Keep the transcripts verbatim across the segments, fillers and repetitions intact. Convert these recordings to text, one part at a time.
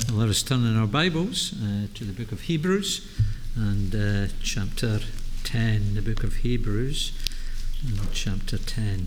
Let us turn in our Bibles uh, to the book of Hebrews and uh, chapter ten, the book of Hebrews and chapter ten.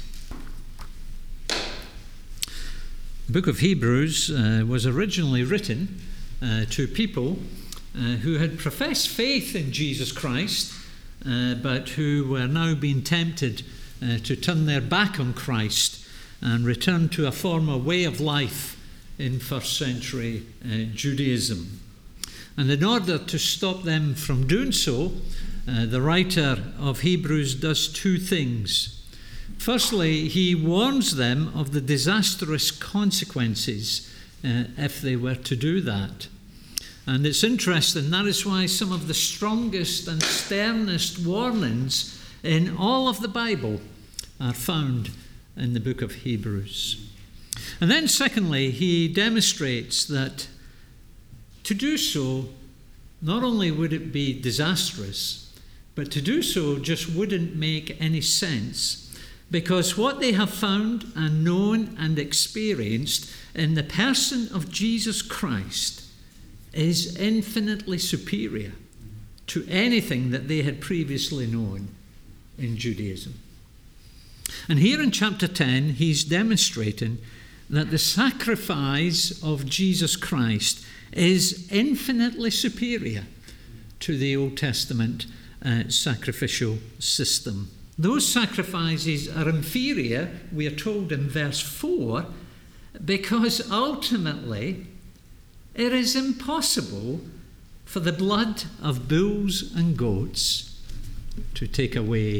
The book of Hebrews uh, was originally written uh, to people uh, who had professed faith in Jesus Christ, uh, but who were now being tempted uh, to turn their back on Christ and return to a former way of life in first century uh, Judaism. And in order to stop them from doing so, uh, the writer of Hebrews does two things. Firstly, he warns them of the disastrous consequences uh, if they were to do that. And it's interesting, that is why some of the strongest and sternest warnings in all of the Bible are found in the book of Hebrews. And then secondly, he demonstrates that to do so, not only would it be disastrous, but to do so just wouldn't make any sense, because what they have found and known and experienced in the person of Jesus Christ is infinitely superior to anything that they had previously known in Judaism. And here in chapter ten, he's demonstrating that the sacrifice of Jesus Christ is infinitely superior to the Old Testament uh, sacrificial system. Those sacrifices are inferior, we are told in verse four, because ultimately it is impossible for the blood of bulls and goats to take away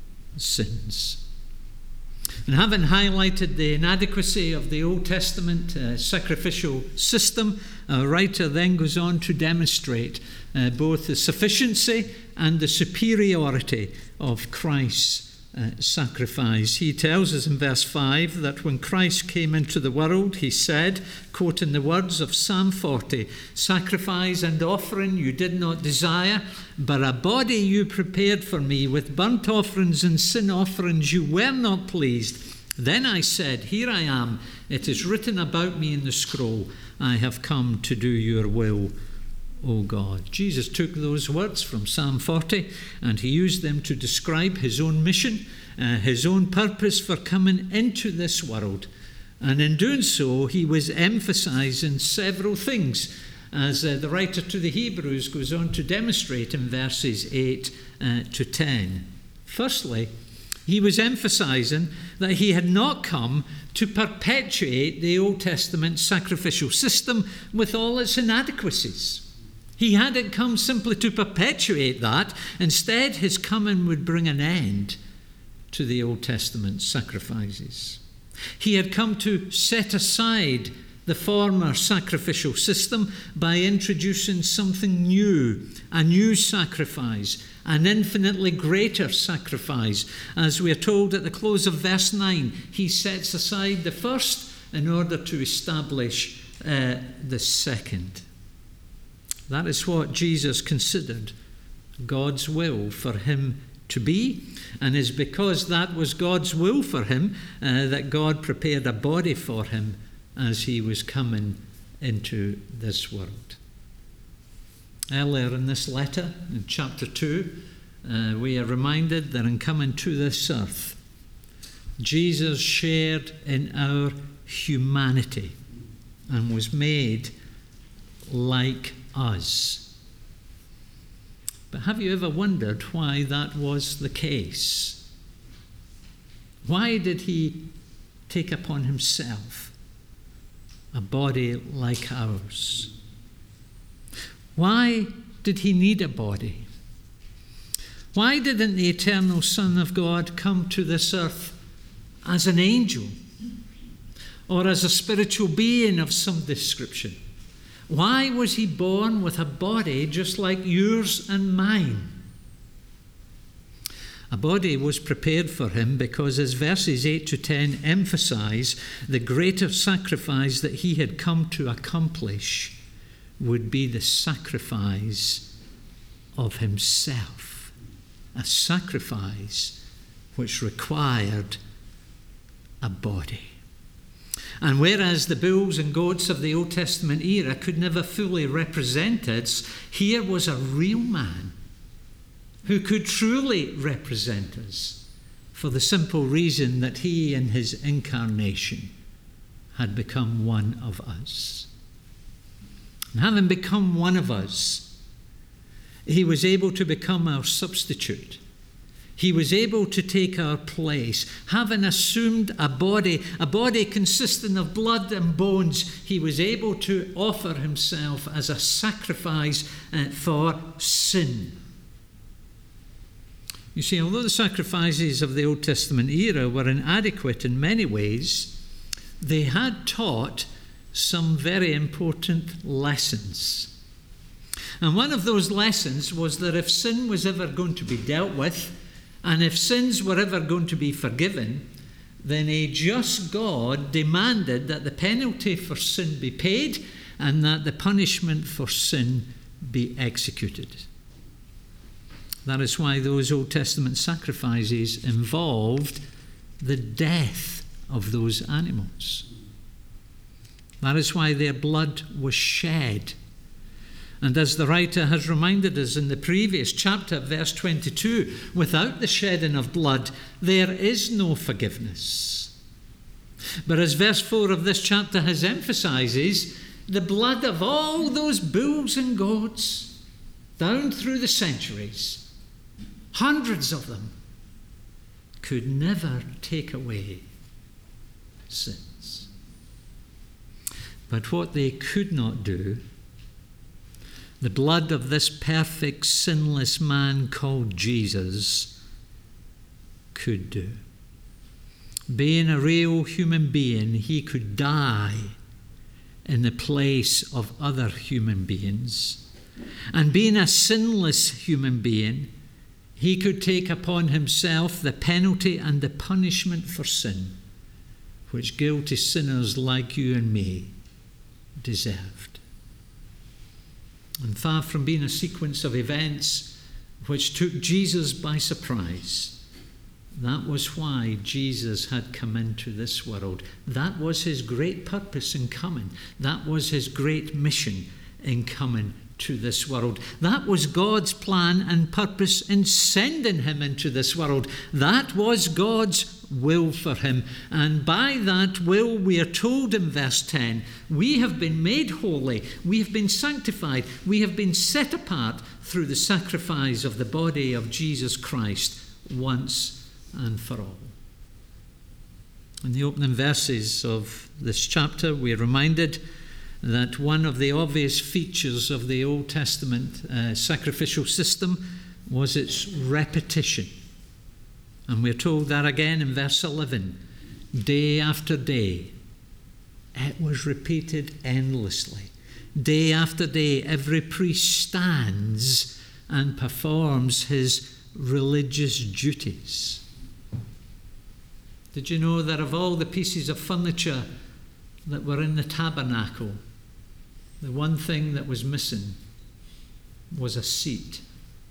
sins. And having highlighted the inadequacy of the Old Testament uh, sacrificial system, our writer then goes on to demonstrate uh, both the sufficiency and the superiority of Christ's uh, sacrifice. He tells us in verse five that when Christ came into the world, he said, quoting the words of Psalm forty, "Sacrifice and offering you did not desire, but a body you prepared for me. With burnt offerings and sin offerings you were not pleased. Then I said, here I am. It is written about me in the scroll. I have come to do your will, O God." Jesus took those words from Psalm forty and he used them to describe his own mission, uh, his own purpose for coming into this world. And in doing so, he was emphasizing several things, as uh, the writer to the Hebrews goes on to demonstrate in verses eight uh, to ten. Firstly, he was emphasizing that he had not come to perpetuate the Old Testament sacrificial system with all its inadequacies. He hadn't come simply to perpetuate that. Instead, his coming would bring an end to the Old Testament sacrifices. He had come to set aside the former sacrificial system by introducing something new, a new sacrifice, an infinitely greater sacrifice. As we are told at the close of verse nine, he sets aside the first in order to establish uh, the second. That is what Jesus considered God's will for him to be, and is because that was God's will for him uh, that God prepared a body for him as he was coming into this world. Earlier in this letter, in chapter two, uh, we are reminded that in coming to this earth, Jesus shared in our humanity and was made like us. But have you ever wondered why that was the case? Why did he take upon himself a body like ours? Why did he need a body? Why didn't the eternal Son of God come to this earth as an angel or as a spiritual being of some description? Why was he born with a body just like yours and mine? A body was prepared for him because, as verses eight to ten emphasize, the greater sacrifice that he had come to accomplish would be the sacrifice of himself, a sacrifice which required a body. And whereas the bulls and goats of the Old Testament era could never fully represent us, here was a real man who could truly represent us, for the simple reason that he in his incarnation had become one of us. And having become one of us, he was able to become our substitute. He was able to take our place. Having assumed a body, a body consisting of blood and bones, he was able to offer himself as a sacrifice uh, for sin. You see, although the sacrifices of the Old Testament era were inadequate in many ways, they had taught some very important lessons. And one of those lessons was that if sin was ever going to be dealt with, and if sins were ever going to be forgiven, then a just God demanded that the penalty for sin be paid and that the punishment for sin be executed. That is why those Old Testament sacrifices involved the death of those animals. That is why their blood was shed. And as the writer has reminded us in the previous chapter, verse twenty-two, without the shedding of blood, there is no forgiveness. But as verse four of this chapter has emphasizes, the blood of all those bulls and goats, down through the centuries, hundreds of them, could never take away sins. But what they could not do, the blood of this perfect, sinless man called Jesus could do. Being a real human being, he could die in the place of other human beings. And being a sinless human being, he could take upon himself the penalty and the punishment for sin, which guilty sinners like you and me deserved. And far from being a sequence of events which took Jesus by surprise, that was why Jesus had come into this world. That was his great purpose in coming. That was his great mission in coming to this world. That was God's plan and purpose in sending him into this world. That was God's will for him. And by that will, we are told in verse ten, we have been made holy, we have been sanctified, we have been set apart through the sacrifice of the body of Jesus Christ once and for all. In the opening verses of this chapter, we are reminded that one of the obvious features of the Old Testament uh, sacrificial system was its repetition. And we're told that again in verse eleven. Day after day, it was repeated endlessly. Day after day, every priest stands and performs his religious duties. Did you know that of all the pieces of furniture that were in the tabernacle, the one thing that was missing was a seat?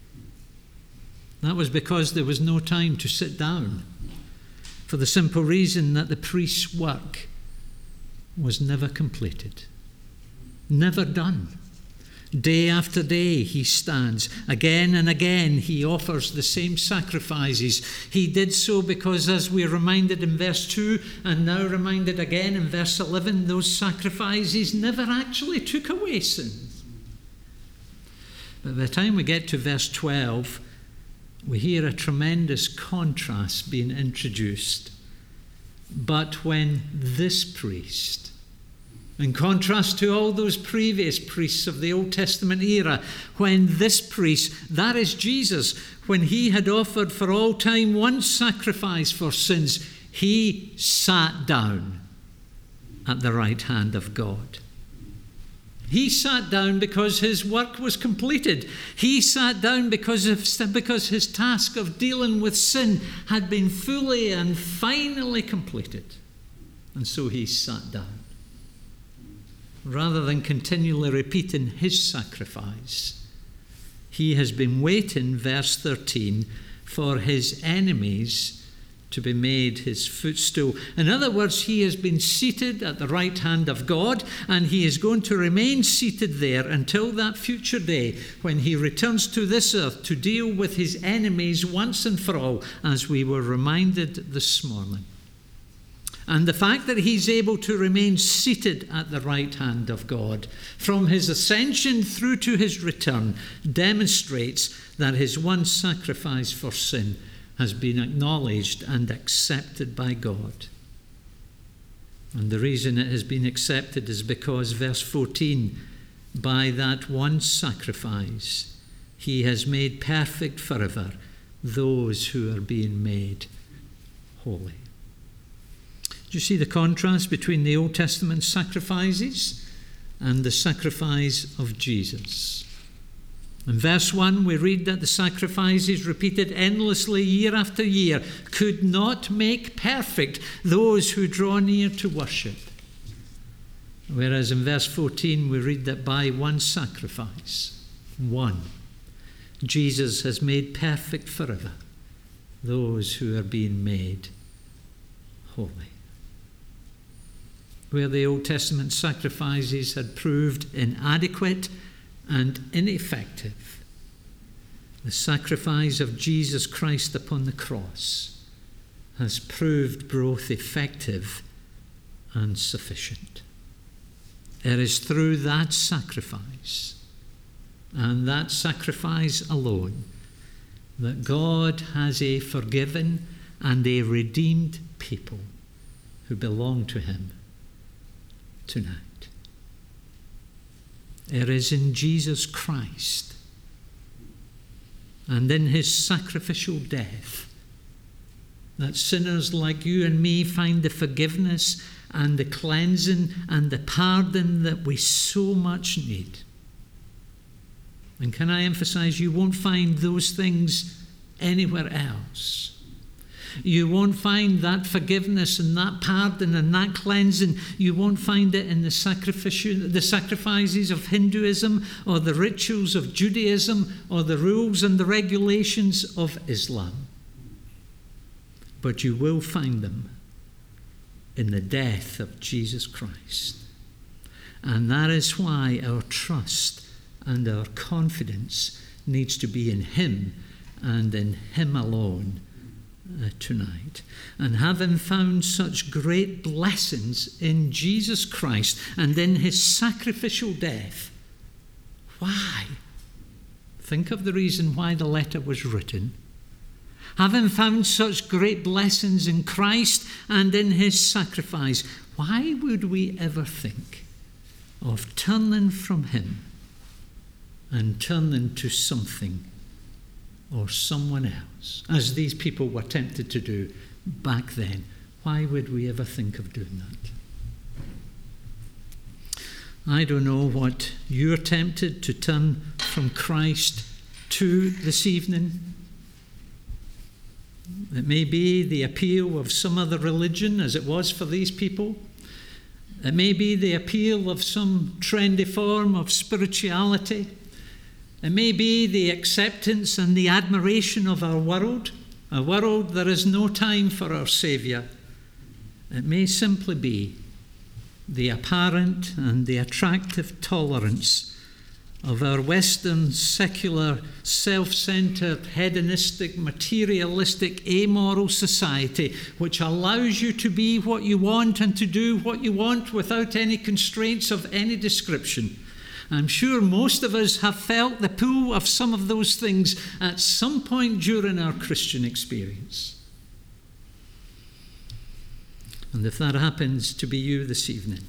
That was because there was no time to sit down, for the simple reason that the priest's work was never completed, never done. Day after day he stands. Again and again he offers the same sacrifices. He did so because, as we're reminded in verse two and now reminded again in verse eleven, those sacrifices never actually took away sins. But by the time we get to verse twelve, we hear a tremendous contrast being introduced. But when this priest, in contrast to all those previous priests of the Old Testament era, when this priest, that is Jesus, when he had offered for all time one sacrifice for sins, he sat down at the right hand of God. He sat down because his work was completed. He sat down because of, because his task of dealing with sin had been fully and finally completed. And so he sat down. Rather than continually repeating his sacrifice, he has been waiting, verse thirteen, for his enemies to be made his footstool. In other words, he has been seated at the right hand of God, and he is going to remain seated there until that future day when he returns to this earth to deal with his enemies once and for all, as we were reminded this morning. And the fact that he's able to remain seated at the right hand of God from his ascension through to his return demonstrates that his one sacrifice for sin has been acknowledged and accepted by God. And the reason it has been accepted is because, verse fourteen, by that one sacrifice, he has made perfect forever those who are being made holy. Do you see the contrast between the Old Testament sacrifices and the sacrifice of Jesus? In verse one, we read that the sacrifices repeated endlessly year after year could not make perfect those who draw near to worship. Whereas in verse fourteen, we read that by one sacrifice, one, Jesus has made perfect forever those who are being made holy. Where the Old Testament sacrifices had proved inadequate and ineffective, the sacrifice of Jesus Christ upon the cross has proved both effective and sufficient. It is through that sacrifice, and that sacrifice alone, that God has a forgiven and a redeemed people who belong to him tonight. It is in Jesus Christ and in his sacrificial death that sinners like you and me find the forgiveness and the cleansing and the pardon that we so much need. And can I emphasize, you won't find those things anywhere else. You won't find that forgiveness and that pardon and that cleansing. You won't find it in the sacrificial, the sacrifices of Hinduism or the rituals of Judaism or the rules and the regulations of Islam. But you will find them in the death of Jesus Christ. And that is why our trust and our confidence needs to be in him and in him alone uh, tonight. And having found such great blessings in Jesus Christ and in his sacrificial death, why? Think of the reason why the letter was written. Having found such great blessings in Christ and in his sacrifice, why would we ever think of turning from him and turning to something or someone else, as these people were tempted to do back then? Why would we ever think of doing that? I don't know what you're tempted to turn from Christ to this evening. It may be the appeal of some other religion, as it was for these people. It may be the appeal of some trendy form of spirituality. It may be the acceptance and the admiration of our world, a world there is no time for our Saviour. It may simply be the apparent and the attractive tolerance of our Western, secular, self-centred, hedonistic, materialistic, amoral society, which allows you to be what you want and to do what you want without any constraints of any description. I'm sure most of us have felt the pull of some of those things at some point during our Christian experience. And if that happens to be you this evening,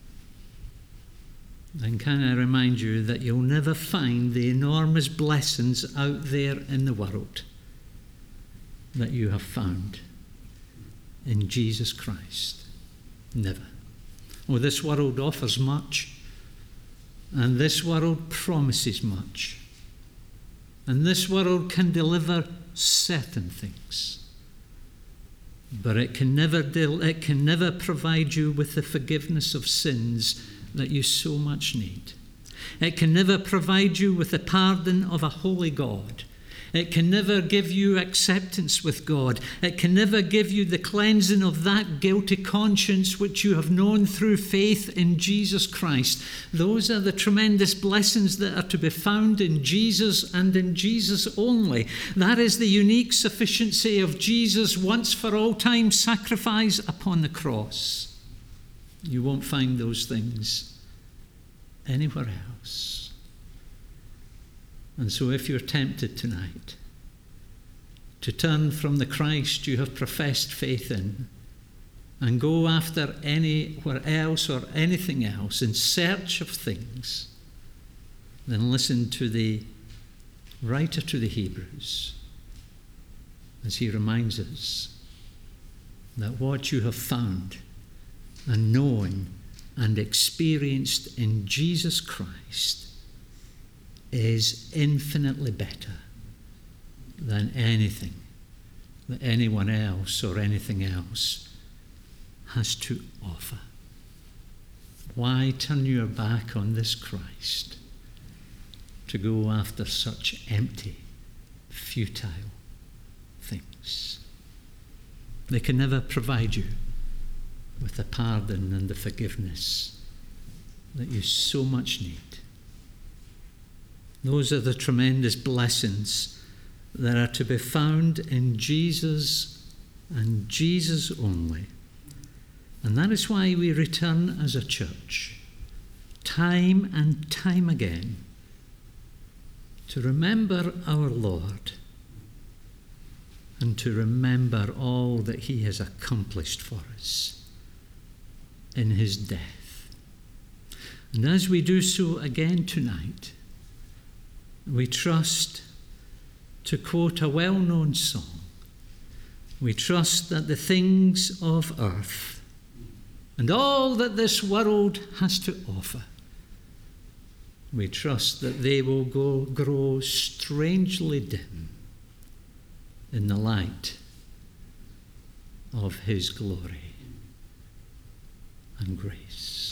then can I remind you that you'll never find the enormous blessings out there in the world that you have found in Jesus Christ. Never. Oh, this world offers much, and this world promises much, and this world can deliver certain things, but it can never del- it can never provide you with the forgiveness of sins that you so much need. It can never provide you with the pardon of a holy God. It can never give you acceptance with God. It can never give you the cleansing of that guilty conscience which you have known through faith in Jesus Christ. Those are the tremendous blessings that are to be found in Jesus and in Jesus only. That is the unique sufficiency of Jesus' once for all time sacrifice upon the cross. You won't find those things anywhere else. And so if you're tempted tonight to turn from the Christ you have professed faith in and go after anywhere else or anything else in search of things, then listen to the writer to the Hebrews as he reminds us that what you have found and known and experienced in Jesus Christ is infinitely better than anything that anyone else or anything else has to offer. Why turn your back on this Christ to go after such empty, futile things? They can never provide you with the pardon and the forgiveness that you so much need. Those are the tremendous blessings that are to be found in Jesus and Jesus only. And that is why we return as a church, time and time again, to remember our Lord and to remember all that he has accomplished for us in his death. And as we do so again tonight, we trust, to quote a well-known song, we trust that the things of earth and all that this world has to offer, we trust that they will go, grow strangely dim in the light of his glory and grace.